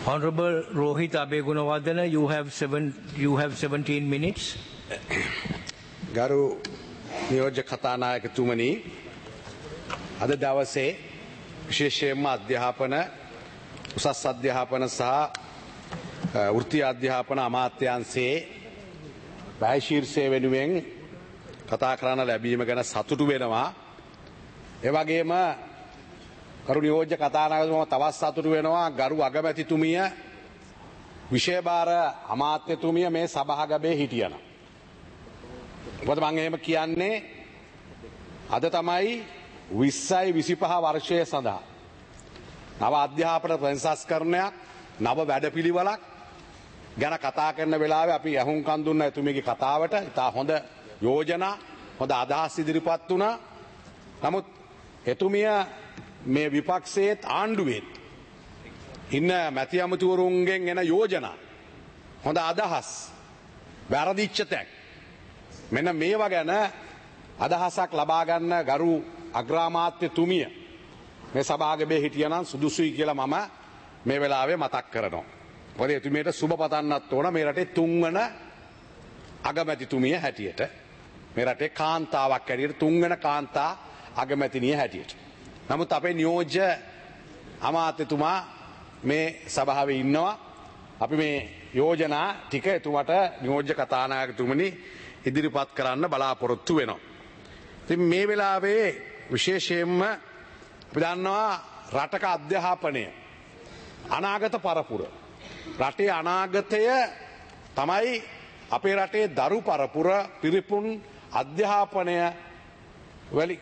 Honorable Rohit Abegunawardena, you have 17 minutes. ගරු නියෝජ්‍ය කතානායකතුමනි, අද දවසේ විශේෂයෙන්ම අධ්‍යාපන උසස් අධ්‍යාපන සහ වෘත්තීය අධ්‍යාපන අමාත්‍යාංශයේ වැය ශීර්ෂය වෙනුවෙන් කතා කරන්න ලැබීම ගැන සතුටු වෙනවා. ඒ වගේම ගරු නියෝජ්‍ය කතානායකතුමා තවත් සතුටු වෙනවා ගරු අගමැතිතුමිය විෂය භාර අමාත්‍යතුමිය මේ සභාගබේ හිටියනම්. මොකද මම එහෙම කියන්නේ අද තමයි 20යි 25 වර්ෂය සඳහා නව අධ්‍යාපන ප්‍රතිසංස්කරණයක් නව වැඩපිළිවෙලක් ගැන කතා කරන වෙලාවේ අපි අහුම්කන් දුන්න එතුමියගේ කතාවට ඉතා හොඳ යෝජනා හොඳ අදහස් ඉදිරිපත් වුණා. නමුත් එතුමිය මේ විපක්ෂයේත් ආණ්ඩුවේත් ඉන්න මැති අමාත්‍යවරුන්ගෙන් එන යෝජනා හොඳ අදහස් වැරදිච්ච තැන් මෙන්න මේවා ගැන අදහසක් ලබා ගන්න ගරු අග්‍රාමාත්‍යතුමිය මේ සභාගබේ හිටියනම් සුදුසුයි කියලා මම මේ වෙලාවේ මතක් කරනවා. මොකද එතුමියට සුබ පතන්නත් ඕන මේ රටේ තුන්වන අගමැතිතුමිය හැටියට. මේ රටේ කාන්තාවක් හැටියට තුන්වන කාන්තා අගමැතිනිය හැටියට. නමුත් අපේ නියෝජ්‍ය අමාත්‍යතුමා මේ සභාවේ ඉන්නවා. අපි මේ යෝජනා ටික එතුමාට නියෝජ්‍ය කතානායකතුමනි ඉදිරිපත් කරන්න බලාපොරොත්තු වෙනවා. ඉතින් මේ වෙලාවේ විශේෂයෙන්ම අපි දන්නවා රටක අධ්‍යාපනය අනාගත පරපුර. රටේ අනාගතය තමයි අපේ රටේ දරු පරපුර පිරිපුන් අධ්‍යාපනය වලින්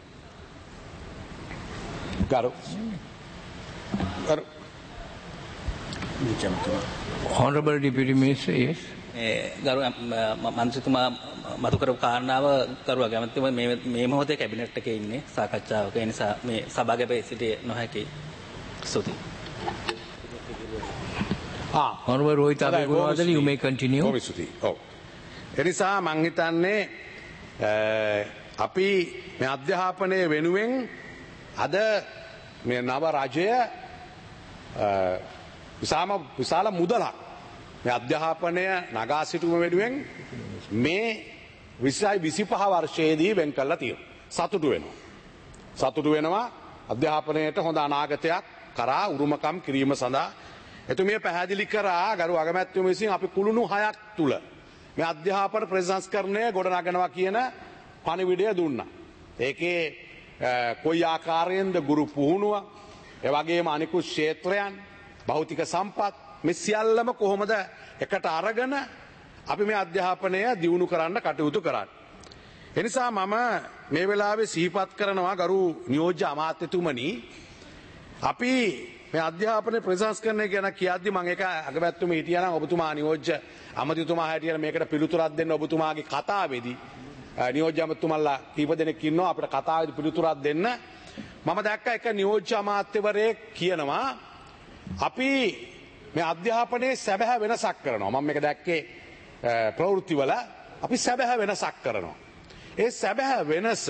Honorable Deputy Minister, yes. ගරු මන්ත්‍රීතුමා මතු කරපු කාරණාව ගරු අගමැතිතුමා මේ මොහොතේ කැබිනට් එකේ ඉන්නේ සාකච්ඡාවක. ඒ නිසා මේ සභාගබේ සිටිය නොහැකි. ස්තුතියි. Honorable Rohit Abegunawardena, you may continue. ඔව්. ඒ නිසා මං හිතන්නේ අපි මේ අධ්‍යාපනය වෙනුවෙන් අද මේ නව රජය විශාල මුදලක් මේ අධ්‍යාපනය නගා සිටුම වෙනුවෙන් මේ 20යි 25 වර්ෂයේදී වෙන් කළා තියෙනවා. සතුටු වෙනවා. සතුටු වෙනවා අධ්‍යාපනයට හොඳ අනාගතයක් කරා උරුමකම් කිරීම සඳහා එතුමිය පැහැදිලි කරා ගරු අගමැතිතුමිය විසින් අපි කුළුණු 6ක් තුල මේ අධ්‍යාපන ප්‍රතිසංස්කරණය ගොඩනගනවා කියන පණිවිඩය දුන්නා. ඒකේ කොයි ආකාරයෙන්ද ගුරු පුහුණුව, ඒ වගේම අනිකුත් ක්ෂේත්‍රයන්, භෞතික සම්පත් මේ සියල්ලම කොහොමද එකට අරගෙන අපි මේ අධ්‍යාපනය දියුණු කරන්න කටයුතු කරන්නේ. ඒ නිසා මම මේ වෙලාවේ සිහිපත් කරනවා ගරු නියෝජ්‍ය අමාත්‍යතුමනි, අපි මේ අධ්‍යාපන ප්‍රතිසංස්කරණය ගැන කියද්දි මම ඒක අගමැතිතුමා හිටියා නම් ඔබතුමා නියෝජ්‍ය අමාත්‍යතුමා හැටියට මේකට පිළිතුරක් දෙන්න ඔබතුමාගේ කතාවේදී නියෝජ්‍ය අමාත්‍යතුමාලා කීප දෙනෙක් ඉන්නවා අපිට කතාවේදී පිළිතුරක් දෙන්න. මම දැක්ක එක නියෝජ්‍ය අමාත්‍යවරයෙක් කියනවා අපි මේ අධ්‍යාපනයේ සැබෑ වෙනසක් කරනවා. මම මේක දැක්කේ ප්‍රවෘත්තිවල අපි සැබෑ වෙනසක් කරනවා. ඒ සැබෑ වෙනස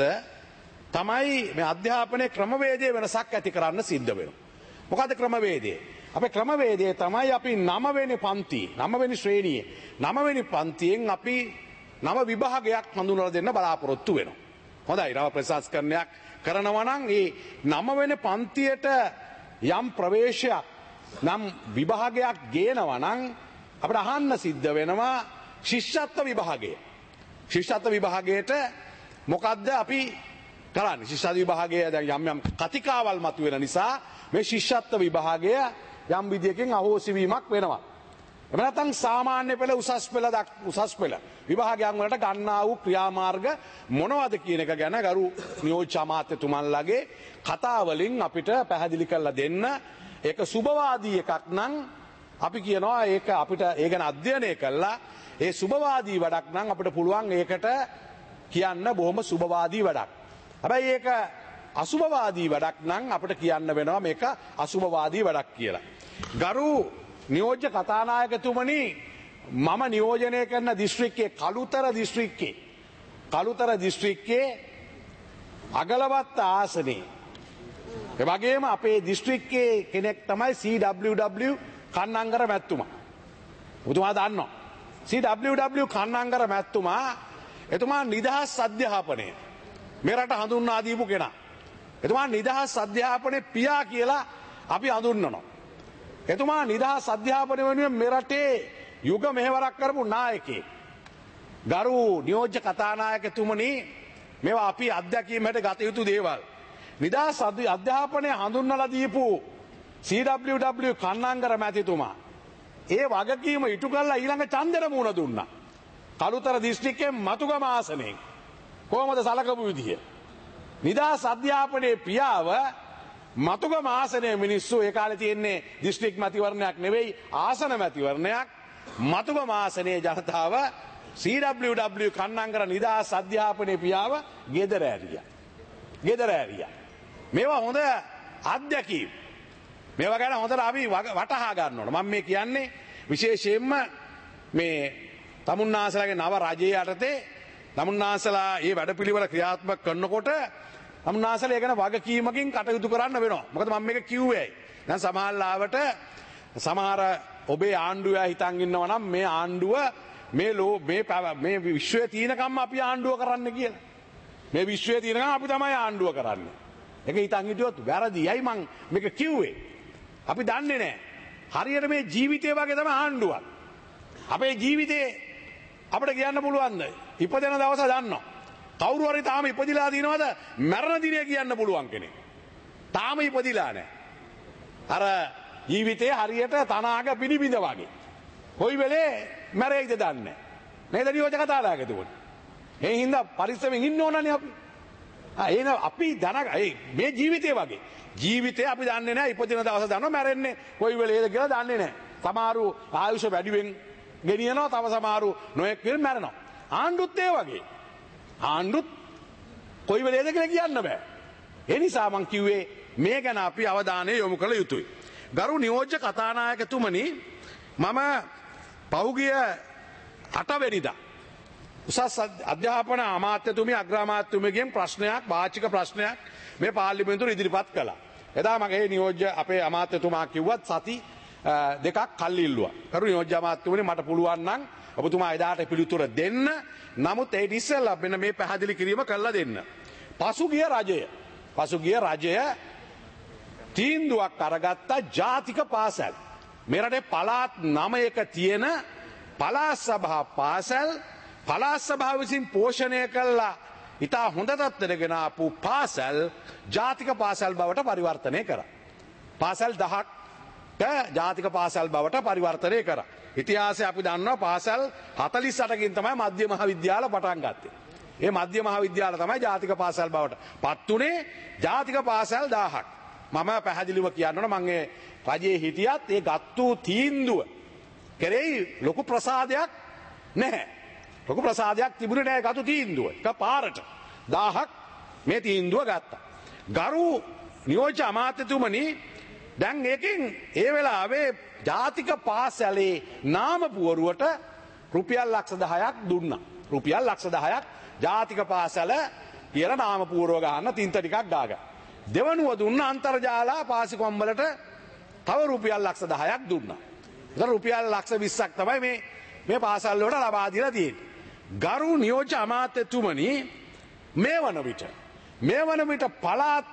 තමයි මේ අධ්‍යාපනයේ ක්‍රමවේදයේ වෙනසක් ඇති කරන්න සිද්ධ වෙනවා. මොකද ක්‍රමවේදය? අපේ ක්‍රමවේදය තමයි අපි 9 වෙනි පන්තියේ 9 වෙනි ශ්‍රේණියේ 9 වෙනි පන්තියෙන් අපි 9 විභාගයක් හඳුන්වලා දෙන්න බලාපොරොත්තු වෙනවා. හොඳයි. නව ප්‍රතිසංස්කරණයක් කරනවා නම් ඒ 9 වෙනි පන්තියට යම් ප්‍රවේශයක් නම් විභාගයක් ගේනවා නම් අපිට අහන්න සිද්ධ වෙනවා ශිෂ්‍යත්ව විභාගය. ශිෂ්‍යත්ව විභාගයට මොකද්ද අපි කරන්නේ? ශිෂ්‍යත්ව විභාගය දැන් යම් කතිකාවල් මතුවෙන නිසා මේ ශිෂ්‍යත්ව විභාගය යම් විදියකින් අහෝසි වීමක් වෙනවා. එහෙම නැත්නම් සාමාන්‍ය පෙළ උසස් පෙළ විභාගයන් වලට ගන්නා වූ ක්‍රියාමාර්ග මොනවද කියන එක ගැන ගරු නියෝජ්‍ය අමාත්‍යතුමන්ලගේ කතා වලින් අපිට පැහැදිලි කරලා දෙන්න. ඒක සුබවාදී එකක් නම් අපි කියනවා ඒක අපිට ඒ ගැන අධ්‍යයනය කළා ඒ සුබවාදී වැඩක් නම් අපිට පුළුවන් ඒකට කියන්න බොහොම සුබවාදී වැඩක්. හැබැයි ඒක අසුබවාදී වැඩක් නම් අපිට කියන්න වෙනවා මේක අසුබවාදී වැඩක් කියලා. ගරු නියෝජ්‍ය කතානායකතුමනි, මම නියෝජනය කරන දිස්ත්‍රික්කයේ කළුතර දිස්ත්‍රික්කයේ අගලවත්ත ආසනයේ එවැගේම අපේ දිස්ත්‍රික්කයේ කෙනෙක් තමයි CWW කන්නංගර මැතිතුමා. ඔබතුමා දන්නවා. CWW කන්නංගර මැතිතුමා එතුමා නිදහස් අධ්‍යාපනය මේ රට හඳුන්වා දීපු කෙනා. එතුමා නිදහස් අධ්‍යාපනයේ පියා කියලා අපි හඳුන්වනවා. එතුමා නිදහස් අධ්‍යාපනය වෙනුවෙන් මේ රටේ යුග මෙහෙවරක් කරපු නායකයෙක්. ගරු නියෝජ්‍ය කතානායකතුමනි මේවා අපි අධ්‍යක්ීමට ගත යුතු දේවල්. නිදහස් අධ්‍යාපනය හඳුන්වලා දීපු CWW කන්නංගර මැතිතුමා ඒ වගකීම ඉටු කරලා ඊළඟ ඡන්දෙට මුණ දුන්නා. කළුතර දිස්ත්‍රික්කයේ මතුගම ආසනයෙන් කොහොමද සලකපු විදිය? නිදහස් අධ්‍යාපනයේ පියාව මතුගම ආසනයේ මිනිස්සු ඒ කාලේ තියෙන්නේ දිස්ත්‍රික් මැතිවරණයක් නෙවෙයි ආසන මැතිවරණයක්. මතුගම ආසනයේ ජනතාව CWW කන්නංගර නිදහස් අධ්‍යාපනයේ පියාව ගෙදර ඇරියා. ගෙදර ඇරියා. මේවා හොඳ අත්දැකීම්. මේවා ගැන හොඳට අපි වටහා ගන්න ඕන. මම මේ කියන්නේ විශේෂයෙන්ම මේ තමුන්නාසලාගේ නව රජයේ යටතේ තමුන්නාසලා මේ වැඩපිළිවෙල ක්‍රියාත්මක කරනකොට තමුන්නාසලා ඒ ගැන වගකීමකින් කටයුතු කරන්න වෙනවා. මොකද මම මේක කිව්වේ. දැන් සමහරලාවට සමහර ඔබේ ආණ්ඩුව හිතන් ඉන්නවා නම් මේ ආණ්ඩුව මේ විශ්වයේ තියෙනකම් අපි ආණ්ඩුව කරන්න කියලා. මේ විශ්වයේ තියෙනකම් අපි තමයි ආණ්ඩුව කරන්නේ. ඒක හිතන් හිටියොත් වැරදියි මං මේක කිව්වේ. අපි දන්නේ නැහැ. හරියට මේ ජීවිතය වගේ තමයි ආණ්ඩුවක්. අපේ ජීවිතේ අපිට කියන්න පුළුවන්ද? ඉපදෙන දවස දන්නවා. කවුරු හරි තාම ඉපදිලා දිනවද? මරණ දිනය කියන්න පුළුවන් කෙනෙක්. තාම ඉපදිලා නැහැ. අර ජීවිතේ හරියට තනාග පිළිබිඳ වගේ. කොයි වෙලේ මැරෙයිද දන්නේ නැහැ. නේද නියෝජක කතානායකතුමනි? ඒ හින්දා පරිස්සමෙන් ඉන්න ඕනනේ අපි. එන අපි මේ ජීවිතේ වගේ. ජීවිතේ අපි දන්නේ නැහැ ඉපදින දවස දන්නවා මැරෙන්නේ කොයි වෙලේද කියලා දන්නේ නැහැ. සමහරු ආයුෂ වැඩිවෙන් ගෙනියනවා තව සමහරු නොයෙක් වෙල මැරෙනවා. ආණ්ඩුත් ඒ වගේ. ආණ්ඩුත් කොයි වෙලේද කියලා කියන්න බෑ. ඒ නිසා මං කිව්වේ මේ ගැන අපි අවධානය යොමු කළ යුතුයි. ගරු නියෝජ්‍ය කතානායකතුමනි මම පෞගිය 8 වෙනිදා උසස් අධ්‍යාපන අමාත්‍යතුමිය අග්‍රාමාත්‍යතුමියගෙන් ප්‍රශ්නයක් වාචික ප්‍රශ්නයක් මේ පාර්ලිමේන්තුවට ඉදිරිපත් කළා. එදා මගේ නියෝජ්‍ය අපේ අමාත්‍යතුමා කිව්වත් සති දෙකක් කල් ඉල්ලුවා. කරු නියෝජ්‍ය අමාත්‍යතුමනි මට පුළුවන් නම් ඔබතුමා එදාට පිළිතුර දෙන්න. නමුත් ඒ ඉස්සෙල්ලා මෙන්න මේ පැහැදිලි කිරීම කළා දෙන්න. පසුගිය රජය තීන්දුවක් අරගත්ත ජාතික පාසල්. මේ රටේ පළාත් 9ක තියෙන පළාත් සභා පාසල් පළාත් සභාව විසින් පෝෂණය කළා ඉතා හොඳ තත්ත්වයට ගෙන ආපු පාසල් ජාතික පාසල් බවට පරිවර්තනය කරා. පාසල් 10ක් ජාතික පාසල් බවට පරිවර්තනය කරා. ඉතිහාසය අපි දන්නවා පාසල් 48කින් තමයි මධ්‍ය මහාවිද්‍යාල පටන් ගත්තේ. ඒ මධ්‍ය මහාවිද්‍යාල තමයි ජාතික පාසල් බවට පත් උනේ ජාතික පාසල් 1000ක්. මම පැහැදිලිව කියන්න ඕන මම ඒ රජයේ හිටියත් ඒ ගත්තු තීන්දුව කෙරෙහි ලොකු ප්‍රසාදයක් නැහැ. ලොකු ප්‍රසාදයක් තිබුණේ නැහැ ගත්තු තීන්දුව. එකපාරට 1000ක් මේ තීන්දුව ගත්තා. ගරු නියෝජ්‍ය අමාත්‍යතුමනි දැන් ඒකෙන් ඒ වෙලාවේ ජාතික පාසලේ නාම පුවරුවට රුපියල් ලක්ෂ 10ක් දුන්නා. රුපියල් ලක්ෂ 10ක් ජාතික පාසල කියලා නාම පුවරුව ගන්න තින්ත ටිකක් ගාගන්න. දෙවනුව දුන්න අන්තර්ජාල පාසිකම් වලට තව රුපියල් ලක්ෂ 10ක් දුන්නා. ඒතර රුපියල් ලක්ෂ 20ක් තමයි මේ පාසල් වලට ලබා දීලා තියෙන්නේ. ගරු නියෝජ්‍ය අමාත්‍යතුමනි මේ වන විට පළාත්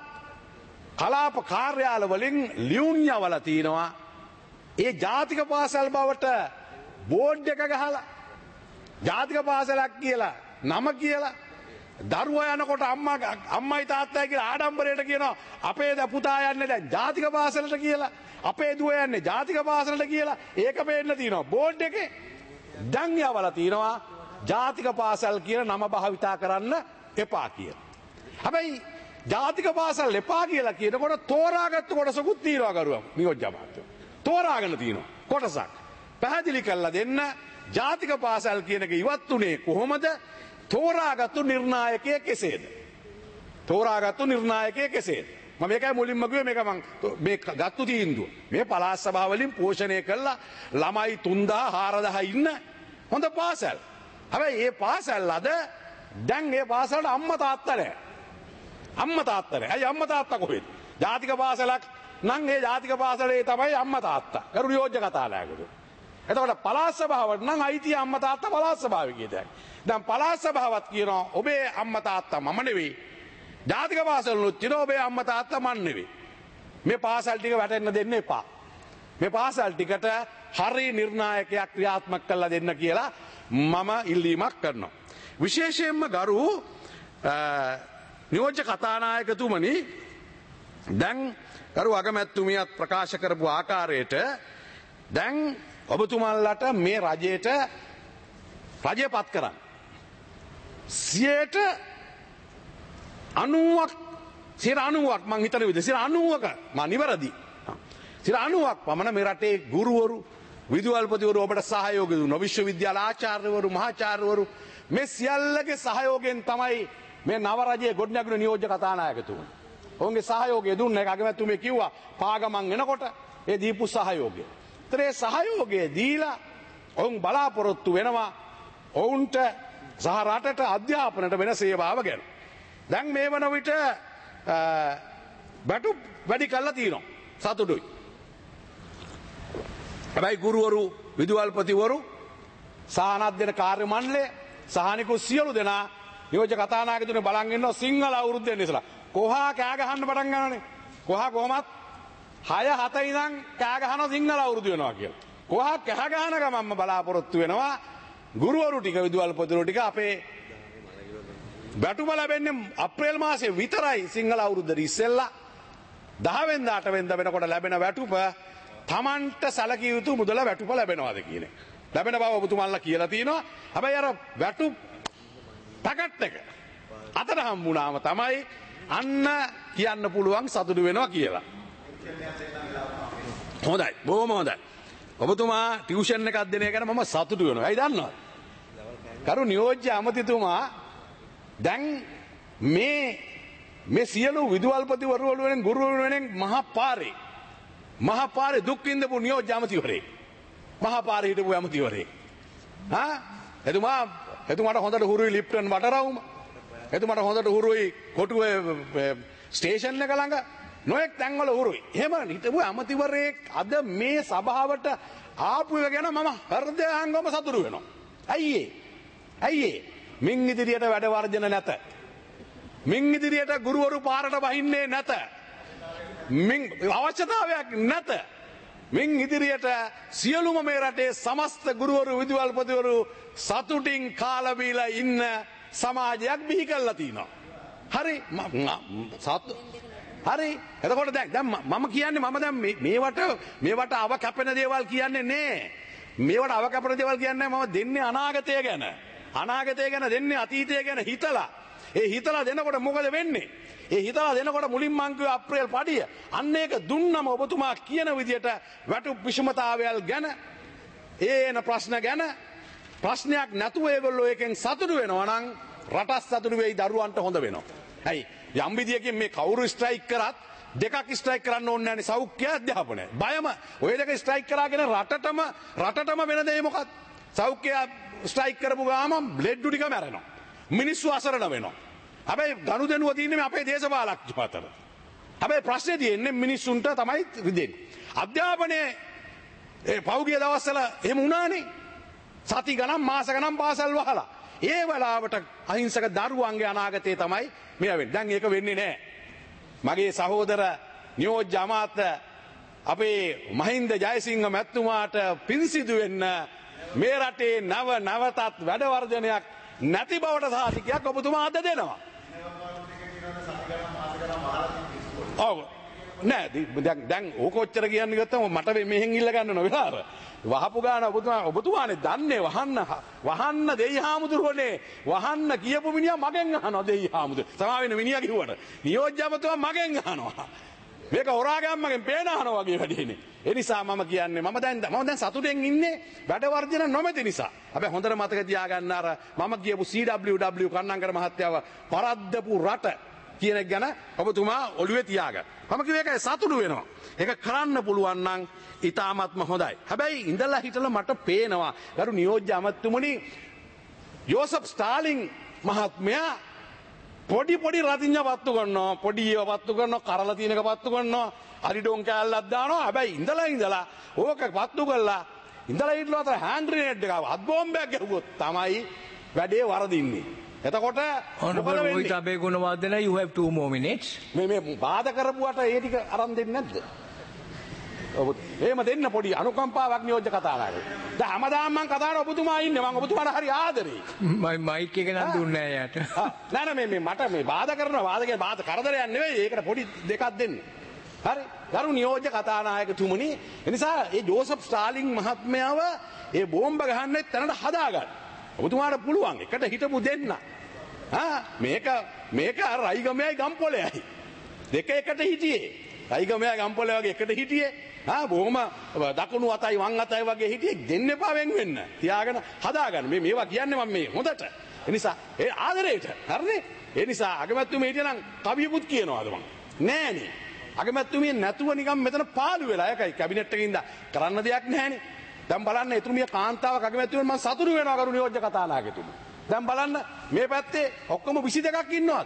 කලාප කාර්යාල වලින් ලියුම් යවලා තිනවා ඒ ජාතික පාසල් බවට බෝඩ් එක ගහලා ජාතික පාසලක් කියලා නම කියලා දරුවා යනකොට අම්මයි තාත්තයි කියලා ආඩම්බරයට කියනවා අපේ පුතා යන්නේ දැන් ජාතික පාසලට කියලා අපේ දුව යන්නේ ජාතික පාසලට කියලා ඒක පේන්න තියෙනවා බෝඩ් එකේ දැන් යවලා තිනවා ජාතික පාසල් කියන නම භාවිතා කරන්න එපා කියලා. හැබැයි ජාතික පාසල් එපා කියලා කියනකොට තෝරාගත්තු කොටසකුත් තියෙනවා කරුවා නියෝජ්‍ය අමාත්‍යෝ. තෝරාගෙන තියෙනවා කොටසක්. පැහැදිලි කරලා දෙන්න ජාතික පාසල් කියන එක ඉවත් උනේ කොහොමද? තෝරාගත්තු නිර්ණායකයෙ කෙසේද? තෝරාගත්තු නිර්ණායකයෙ කෙසේද? මම මේකයි මුලින්ම කිව්වේ මේක මම මේ ගත්තු තීන්දුව. මේ පළාත් සභාව වලින් පෝෂණය කළා ළමයි 3000 4000 ඉන්න හොඳ පාසල්. හැබැයි මේ පාසල් අද දැන් මේ පාසලට අම්මා තාත්තා නැහැ. අම්මා තාත්තා නැහැ. අයි අම්මා තාත්තා කොහෙද? ජාතික පාසලක් නම් ඒ ජාතික පාසලේ තමයි අම්මා තාත්තා. කරු නියෝජ්‍ය කතානායකතුමා. එතකොට පළාත් සභාවට නම් අයිතිය අම්මා තාත්තා පළාත් සභාවේ කියතයි. දැන් පළාත් සභාවත් කියනවා ඔබේ අම්මා තාත්තා මම නෙවෙයි. ජාතික පාසලුත් කියනවා ඔබේ අම්මා තාත්තා මන් නෙවෙයි. මේ පාසල් ටික වැටෙන්න දෙන්න එපා. මේ පාසල් ටිකට හරි නිර්ණායකයක් ක්‍රියාත්මක කළා දෙන්න කියලා මම ඉල්ලීමක් කරනවා. විශේෂයෙන්ම ගරු නියෝජ්‍ය කතානායකතුමනි දැන් ගරු අගමැතිතුමියත් ප්‍රකාශ කරපු ආකාරයට දැන් ඔබතුමන්ලට මේ රජයට රජය පත් කරන්න 90ක් මං හිතන විදිහට 90ක මා නිවැරදි 90ක් පමණ මේ රටේ ගුරුවරු විදුහල්පතිවරු ඔබට සහයෝගය දුන්නා විශ්වවිද්‍යාල ආචාර්යවරු මහාචාර්යවරු මේ සියල්ලගේ සහයෝගයෙන් තමයි මේ නව රජයේ ගොඩනැගුණු නියෝජ්‍ය කතානායකතුමා ඔවුන්ගේ සහයෝගය දුන්න එක අගමැතිතුමිය කිව්වා පාගමන් එනකොට ඒ දීපු සහයෝගය. ඒතර ඒ සහයෝගය දීලා ඔවුන් බලාපොරොත්තු වෙනවා ඔවුන්ට සහ රටට අධ්‍යාපනයට වෙන සේවාව ගැන. දැන් මේ වන විට බැටු වැඩි කළා තියෙනවා. සතුටුයි. හැබැයි ගුරුවරු විදුහල්පතිවරු සහනත් දෙන කාර්ය මණ්ඩලය සහනිකු සියලු දෙනා නියෝජ්‍ය කතානායකතුමනි බලන් ඉන්නවා සිංහල අවුරුද්දෙන් ඉස්සලා. කොහා කෑ ගහන්න පටන් ගන්නනේ. කොහා කොහමත් 6-7 ඉඳන් කෑ ගහනවා සිංහල අවුරුදු වෙනවා කියලා. කොහා කෑ ගහන ගමන්ම බලාපොරොත්තු වෙනවා ගුරුවරු ටික විදුහල්පතිවරු ටික අපේ බැටුම ලැබෙන්නේ අප්‍රේල් මාසයේ විතරයි සිංහල අවුරුද්දට ඉස්සෙල්ලා 10 වෙනිදා 8 වෙනිදා වෙනකොට ලැබෙන වැටුප තමන්ට සැලකිය යුතු මුදල වැටුප ලැබෙනවාද කියන එක. ලැබෙන බව ඔබතුමාලා කියලා තියෙනවා. හැබැයි අර වැටුප් පැකට් එක අතට හම්බුනාම තමයි අන්න කියන්න පුළුවන් සතුටු වෙනවා කියලා. හොඳයි බොහොම හොඳයි. ඔබතුමා ටියුෂන් එකක් දෙන එක ගැන මම සතුටු වෙනවා. ඇයි දන්නවද? කරු නියෝජ්‍ය අමාත්‍යතුමා දැන් මේ සියලු විදුහල්පතිවරු වලින් ගුරුවරු වෙනින් මහා පාරේ දුක් විඳපු නියෝජ්‍ය අමාත්‍යවරයෙක්. මහා පාරේ හිටපු අමාත්‍යවරයෙක්. එතුමාට හොඳට හුරුයි ලිප්ටන් වටරවුම. එතුමාට හොඳට හුරුයි කොටුවේ ස්ටේෂන් එක ළඟ නොයෙක් තැන්වල හුරුයි. එහෙම හිටපු අමාත්‍යවරයෙක් අද මේ සභාවට ආපු එක ගැන මම හෘදයාංගම සතුටු වෙනවා. ඇයි ඒ? මින් ඉදිරියට වැඩ වර්ජන නැත. මින් ඉදිරියට ගුරුවරු පාරට බහින්නේ නැත. මින් අවශ්‍යතාවයක් නැත. මින් ඉදිරියට සියලුම මේ රටේ සමස්ත ගුරුවරු විදුහල්පතිවරු සතුටින් කාලා බීලා ඉන්න සමාජයක් බිහි කරලා තිනවා. හරි හරි එතකොට දැන් මම කියන්නේ මම දැන් මේවට අව කැපෙන දේවල් කියන්නේ නෑ. මේවට අව කැපෙන දේවල් කියන්නේ මම දෙන්නේ අනාගතය ගැන. අනාගතය ගැන දෙන්නේ අතීතය ගැන හිතලා. ඒ හිතලා දෙනකොට මොකද වෙන්නේ? ඒ හිතලා දෙනකොට මුලින්ම මං කිව්වා අප්‍රේල් පඩිය. අන්න ඒක දුන්නම ඔබතුමා කියන විදියට වැටුප් විෂමතාවයල් ගැන එන ප්‍රශ්න ගැන ප්‍රශ්නයක් නැතුව ඒගොල්ලෝ එකෙන් සතුටු වෙනවා නම් රට සතුටු වෙයි දරුවන්ට හොඳ වෙනවා. ඇයි? යම් විදියකින් මේ කවුරු ස්ට්‍රයික් කරත් දෙකක් ස්ට්‍රයික් කරන්න ඕනේ නැනේ සෞඛ්‍ය අධ්‍යාපනය. බයම ඔය දෙක ස්ට්‍රයික් කරාගෙන රටටම වෙන දේ මොකක්ද? සෞඛ්‍ය ස්ට්‍රයික් කරපු ගාම බ්ලඩ් ටික මැරෙනවා. මිනිස්සු අසරණ වෙනවා. හැබැයි ගනුදෙනුව තියෙන්නේ අපේ දේශපාලකයෝ අතර. හැබැයි ප්‍රශ්නේ තියෙන්නේ මිනිස්සුන්ට තමයි රිදෙන්නේ. අධ්‍යාපනයේ පෞගිය දවස්වල එහෙම වුණානේ. සති ගණන් මාස ගණන් පාසල් වහලා. ඒ වෙලාවට අහිංසක දරුවන්ගේ අනාගතේ තමයි මේ වෙන්නේ. දැන් ඒක වෙන්නේ නැහැ. මගේ සහෝදර නියෝජ්‍ය අමාත්‍ය අපේ මහින්ද ජයසිංහ මැතිතුමාට පින්සිදු වෙන්න මේ රටේ නවතත් වැඩ වර්ධනයක් නැති බවට සාතිකයක් ඔබතුමා අද දෙනවා. ඔව් නෑ දැන් ඕක ඔච්චර කියන්න ගත්තම මට මෙහෙන් ඉල්ල ගන්න ඕන වෙලාව. වහපු ගාන ඔබතුමානේ දන්නේ වහන්න දෙයි හාමුදුරුවනේ වහන්න කියපු මිනිහා මගෙන් අහනවා දෙයි හාමුදුරුවෝ. සමා වෙන මිනිහා කිව්වට නියෝජ්‍ය අමාත්‍යතුමා මගෙන් අහනවා. මේක හොරාගම් මගෙන් පේන අහනවා වගේ වැඩේනේ. ඒ නිසා මම කියන්නේ මම දැන් සතුටෙන් ඉන්නේ වැඩ වර්ධන නොමැති නිසා. හැබැයි හොඳට මතක තියාගන්න අර මම කියපු CWW කන්නංකර මහත්තයාව පරද්දපු රට කියන එක ගැන ඔබතුමා ඔළුවේ තියාගන්න. මම කිව්ව එකයි සතුටු වෙනවා. ඒක කරන්න පුළුවන් නම් ඊටාත්ම හොඳයි. හැබැයි ඉඳලා හිටලා මට පේනවා ගරු නියෝජ්‍ය අමාත්‍යතුමනි යෝසප් ස්ටාලින් මහත්මයා පොඩි පොඩි රතිඤ්ඤ පත්තු කරනවා, පොඩි ඒවා පත්තු කරනවා, කරලා තියෙන එක පත්තු කරනවා, හරි ඩොන් කෑල්ලක් දානවා. හැබැයි ඉඳලා ඕක පත්තු කරලා ඉඳලා හිටලා අතර හෑන්ඩ් ග්‍රනේඩ් එකව අත් බෝම්බයක් ගැහුවොත් තමයි වැඩේ වරදින්නේ. එතකොට Honorable Rohit Abegunawardena, you have 2 more minutes. මේ බාධා කරපුවට ඒ ටික අරන් දෙන්නේ නැද්ද? ඔබ එහෙම දෙන්න පොඩි අනුකම්පාවක් නියෝජ්‍ය කතානායකට. දැන් හැමදාම මම කතාන ඔබතුමා ඉන්නේ. මම ඔබතුමාට හරි ආදරේ. මයික් එක නම් දුන්නේ නැහැ යාට. නෑ මේ මට මේ බාධා කරනවා. බාධා කරදරයක් නෙවෙයි. ඒකට පොඩි දෙකක් දෙන්න. හරි. ගරු නියෝජ්‍ය කතානායකතුමනි, එනිසා ඒ ජෝසප් ස්ටාලින් මහත්මයාව ඒ බෝම්බ ගහන්නේ තැනට හදාගන්න. ඔබතුමාට පුළුවන් එකට හිටපු දෙන්න. මේක රයිගමයයි ගම්පොලයයි. දෙක එකට හිටියේ. රයිගමයා ගම්පොලේ වගේ එකට හිටියේ. බොහොම දකුණු අතයි වම් අතයි වගේ හිටියේ. දෙන්න එපා වෙන් වෙන්න. තියාගෙන හදාගන්න. මේවා කියන්නේ මම මේ හොඳට. ඒ නිසා ඒ ආදරේට. හරිනේ? ඒ නිසා අගමැතිතුමී හිටියනම් කවියකුත් කියනවාද මං? නෑනේ. අගමැතිතුමිය නැතුව නිකන් මෙතන පාළු වෙලා. ඒකයි කැබිනට් එකේ ඉඳලා කරන්න දෙයක් නැහැනේ. දැන් බලන්න එතුමිය කාන්තාවක් අගමැතිතුමන් මම සතුටු වෙනවා කරු නියෝජ්‍ය කතානායකතුමා. දැන් බලන්න මේ පැත්තේ ඔක්කොම 22ක් ඉන්නවද?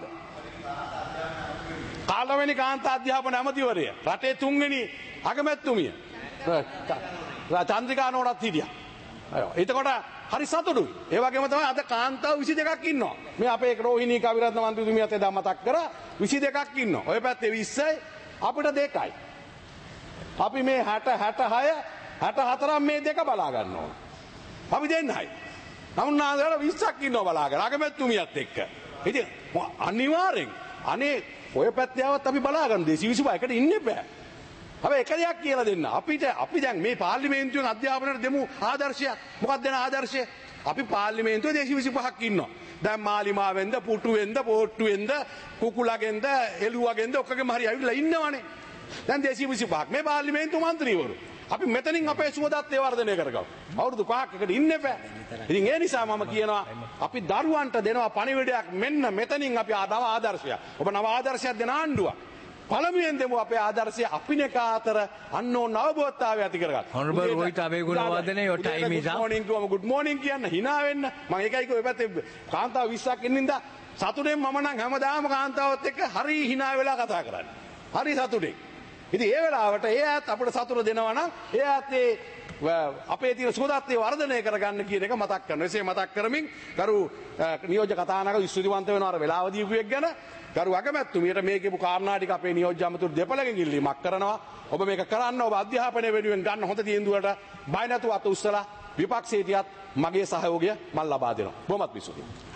15 වෙනි කාන්තා අධ්‍යාපන ඇමතිවරය. රටේ 3 වෙනි අගමැතිතුමිය. චන්ද්‍රිකා නෝනත් හිටියා. එතකොට හරි සතුටුයි. ඒ වගේම තමයි අද කාන්තාව 22ක් ඉන්නවා. මේ අපේ රෝහිණී කවිරත්න මන්ත්‍රීතුමියත් එදා මතක් කරා 22ක් ඉන්නවා. ඔය පැත්තේ 20යි අපිට 2යි. අපි මේ 60 66 64 මේ දෙක බලා ගන්න ඕන. අපි දෙන්නයි. නමුන්නාදලා 20ක් ඉන්නවා බලාගෙන අගමැතිතුමියත් එක්ක. ඉතින් අනිවාර්යෙන් අනේ ඔය පැත්තේ આવත් අපි බලා ගන්න 225 එකට ඉන්න බෑ. හැබැයි එක දෙයක් කියලා දෙන්න. අපි දැන් මේ පාර්ලිමේන්තුවෙන් අධ්‍යාපනයට දෙමු ආදර්ශයක්. මොකක්ද දෙන ආදර්ශය? අපි පාර්ලිමේන්තුවේ 225ක් ඉන්නවා. දැන් මාලිමාවෙන්ද, පුටුවෙන්ද, පොට්ටුවෙන්ද, කුකුලගෙන්ද, එළුවගෙන්ද ඔක්කොගෙම හරි ඇවිල්ලා ඉන්නවනේ. දැන් 225ක් මේ පාර්ලිමේන්තු මන්ත්‍රීවරු. අපි මෙතනින් අපේ සුවදත්තේ වර්ධනය කරගමු. අවුරුදු 5ක් එකට ඉන්න එපා. ඉතින් ඒ නිසා මම කියනවා අපි දරුවන්ට දෙනවා පණිවිඩයක් මෙන්න මෙතනින් අපි නව ආදර්ශයක්. ඔබ නව ආදර්ශයක් දෙන ආණ්ඩුව. පළමුවෙන් දෙමු අපේ ආදර්ශය අපිනක අතර අන්නෝන් අවබෝධතාවය ඇති කරගන්න. Honorable Rohit Abegunawardena, your time is up. good morning කියන්න hina වෙන්න. මම ඒකයි ඔය පැත්තේ කාන්තාව 20ක් ඉන්නින්ද සතුටෙන් මම නම් හැමදාම කාන්තාවත් එක්ක හරි hina වෙලා කතා කරන්නේ. හරි සතුටෙන්. ඉතින් ඒ වෙලාවට ඒ ඇත් අපිට සතුට දෙනවා නම් ඒ ඇත් අපේ තියෙන සුවදත්තේ වර්ධනය කරගන්න කියන එක මතක් කරනවා. එසේ මතක් කරමින් ගරු නියෝජ්‍ය කතානායක විශ්වවිද්‍යාලවන්ත වෙනවා අර වෙලාව දීපුවෙක් ගැන ගරු අගමැතිතුමියට මේ කියපු කාරණා ටික අපේ නියෝජ්‍ය අමාත්‍ය දෙපළගෙන් ඉල්ලීමක් කරනවා. ඔබ මේක කරන්න ඔබ අධ්‍යාපනය වෙනුවෙන් ගන්න හොඳ තීන්දුවකට බය නැතුව අත උස්සලා විපක්ෂයේටියත් මගේ සහයෝගය මම ලබා දෙනවා. බොහොමත් පිසුතියි.